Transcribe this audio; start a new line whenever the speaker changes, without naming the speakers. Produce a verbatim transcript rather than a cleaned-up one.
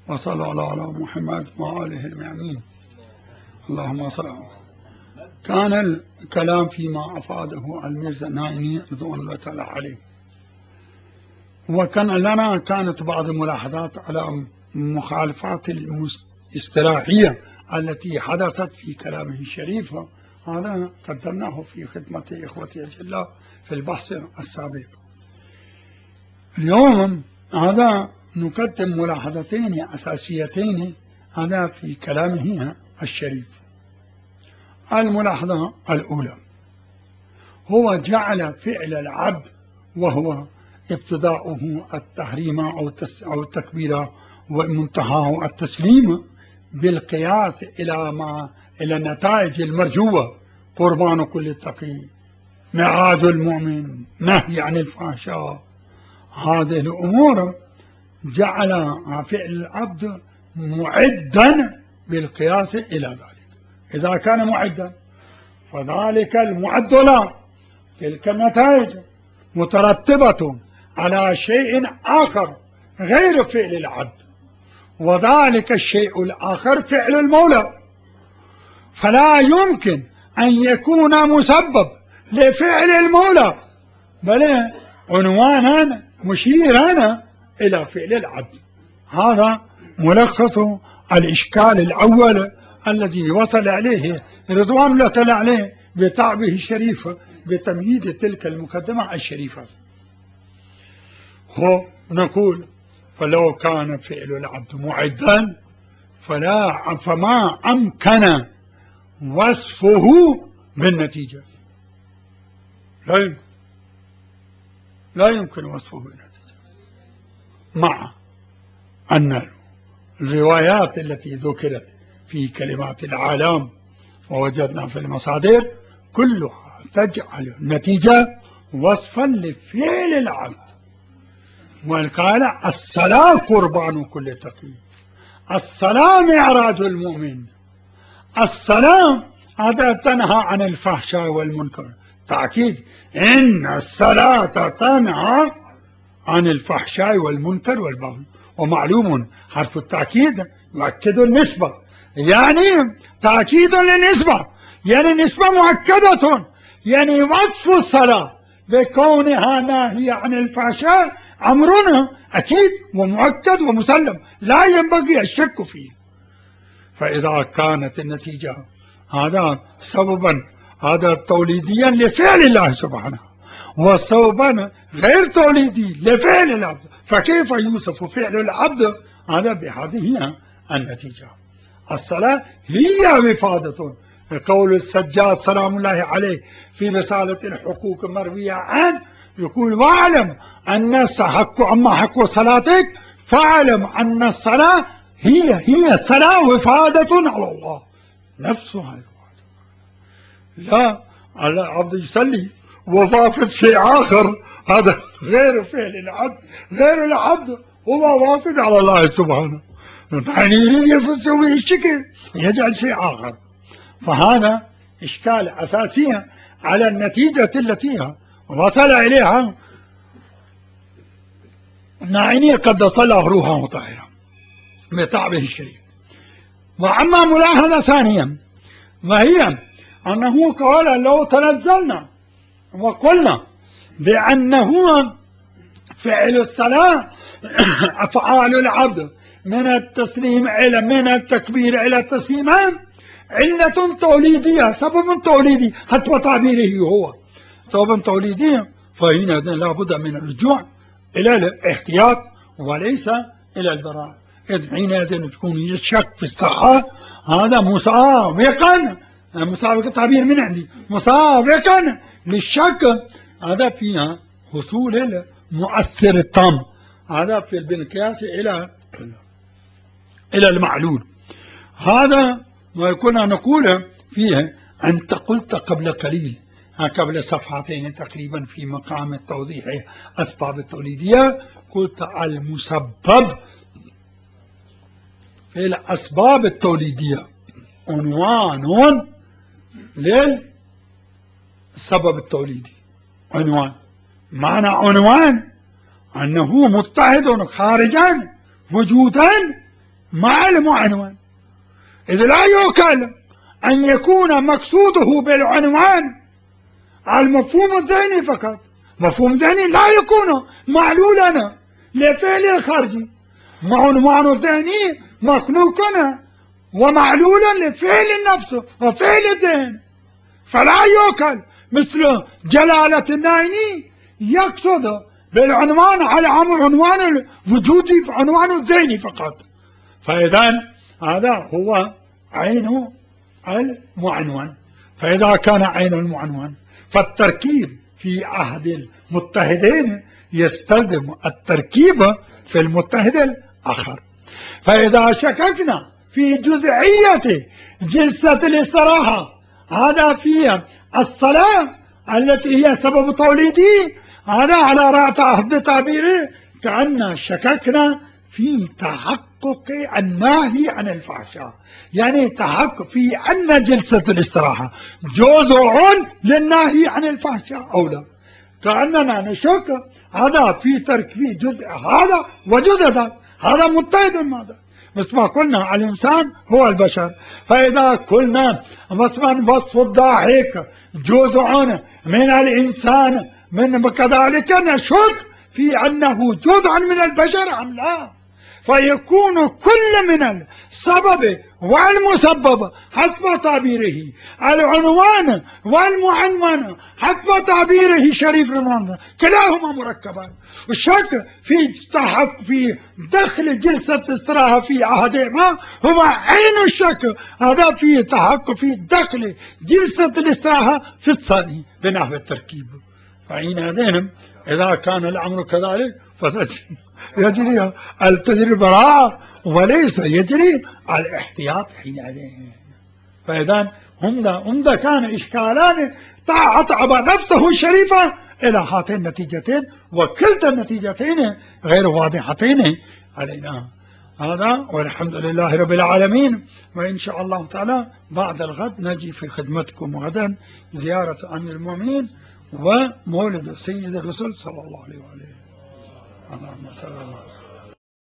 وصلى الله على محمد وآله الميامين. اللهم صل على محمد. كان الكلام فيما أفاده الميرزا النائني رضوان الله تعالى عليه، وكان لنا كانت بعض الملاحظات على مخالفات الاصطلاحية التي حدثت في كلامه الشريف. هذا قدمناه في خدمة إخوتي الجلاء في البحث السابق. اليوم هذا نقدم ملاحظتين أساسيتين هذا في كلامه الشريف. الملاحظة الأولى، هو جعل فعل العبد وهو ابتداؤه التحريم أو التكبير ومنتهاه التسليم بالقياس إلى ما إلى النتائج المرجوة: قربان كل تقي، معراج المؤمن، نهي عن الفحشاء. هذه الأمور جعل فعل العبد معدا بالقياس إلى ذلك. إذا كان معدا فذلك المعد له تلك النتائج مترتبة على شيء آخر غير فعل العبد، وذلك الشيء الآخر فعل المولى. فلا يمكن أن يكون مسبب لفعل المولى، بل عنوانا مشيرا إلى فعل العبد. هذا ملخص الإشكال الأول الذي وصل عليه رضوان الله تعالى عليه بتعبه الشريف بتمهيد تلك المقدمة الشريفة. هو نقول: فلو كان فعل العبد معدا فلا فما أمكن وصفه بالنتيجة. لا يمكن لا يمكن وصفه بالنتيجة، مع أن الروايات التي ذكرت في كلمات العالم ووجدنا في المصادر كلها تجعل النتيجة وصفا لفعل العبد. وقال: الصلاة قربان كل تقي، الصلاة معراج المؤمن. الصلاة هذا تنهى عن الفحشاء والمنكر، تأكيد إن الصلاة تنهى عن الفحشاء والمنكر والبغي. ومعلوم حرف التأكيد يؤكد النسبة، يعني تأكيد للنسبة، يعني نسبة مؤكدة، يعني وصف الصلاة بكونها ناهية عن الفحشاء أمرنا أكيد ومؤكد ومسلم لا ينبغي الشك فيه. فإذا كانت النتيجة هذا سببا هذا توليديا لفعل الله سبحانه وسببا غير توليدي لفعل العبد، فكيف يوصف فعل العبد هذا بهذه النتيجة؟ الصلاة هي مفادة. قول السجاد سلام الله عليه في رسالة الحقوق المروية عنه يقول: واعلم أن حق أما حق صلاتك فاعلم أن الصلاة هي هي الصلاة وفادة على الله نفسها. لا العبد يصلي ووافد شيء آخر، هذا غير فعل العبد، غير العبد هو وافد على الله سبحانه، يعني يريد يسوي الشكل يجعل شيء آخر. فهذا إشكال أساسي على النتيجة التي وصل إليها النائني قدس الله روحه طاهرا بتعبه الشريف. وأما ملاحظة ثانية وهي أنه قال: لو تنزلنا وقلنا بأنه فعل الصلاة أفعال العبد من التسليم إلى من التكبير إلى التسليم علة توليدية، سبب توليدي حتى تعبيره هو سبب توليدي، فهنا لابد من الرجوع إلى الاحتياط وليس إلى البراءة. إذ حينئذ تكون الشك في الصحة هذا مسابقا، مسابقة تعبير من عندي، مسابقا للشك هذا فيها حصول المؤثر التام، هذا في بالقياس إلى إلى المعلول. هذا ما كنا نقول فيه. أنت قلت قبل قليل قبل صفحتين تقريبا في مقام التوضيح أسباب التوليدية، قلت المسبب في الأسباب التوليدية عنوان للسبب التوليدي. عنوان معنى عنوان أنه متحد خارجا وجودا مع المعنون، إذ لا يوكل أن يكون مقصوده بالعنوان المفهوم الذهني فقط. مفهوم ذهني لا يكون معلولا لفعل الخارجي، معنوان الذهني مخلوقنا ومعلولا لفعل النفس وفعل الذهن، فلا يوكل مثل جلالة النايني يقصد بالعنوان على عمر عنوان الوجودي عنوان الذهني فقط. فإذا هذا هو عين المعنون. فإذا كان عين المعنون فالتركيب في عهد المتحدين يستلزم التركيب في المتحد الآخر. فإذا شككنا في جزئية جلسة الاستراحة هذا في الصلاة التي هي سبب توليده، هذا على رأي تعبيره كأن شككنا في تحقق النهي عن الفحشاء، يعني تحقق في أن جلسة الاستراحة جزء للنهي عن الفحشاء أو لا، كأننا نشك هذا في ترك في جزء هذا وجزء ذاك، هذا متحد ماذا مثل ما قلنا الإنسان هو البشر. فإذا قلنا مثلا وصف الضاحك جزء من الإنسان من كذلك نشك في أنه جزء من البشر أم لا، فيكون كل من السبب والمسبب حسب تعبيره، العنوان والمعنون حسب تعبيره شريف رضوان كلاهما مركبان. الشك في في دخل جلسة استراحة في أحدهما هو عين الشك، هذا في تحقق في دخل جلسة الاستراحة في الثاني بنحو التركيب. فعين هذين إذا كان الأمر كذلك يجري التجربة براءة وليس يجري الاحتياط حينئذ. فإذا هم كان إشكالان أتعب نفسه الشريفة إلى هاتين النتيجتين، وكلتا النتيجتين غير واضحتين علينا. هذا والحمد لله رب العالمين. وإن شاء الله تعالى بعد الغد نجي في خدمتكم غدا زيارة أمير المؤمنين ومولد سيد الرسول صلى الله عليه وآله. اللهم صل على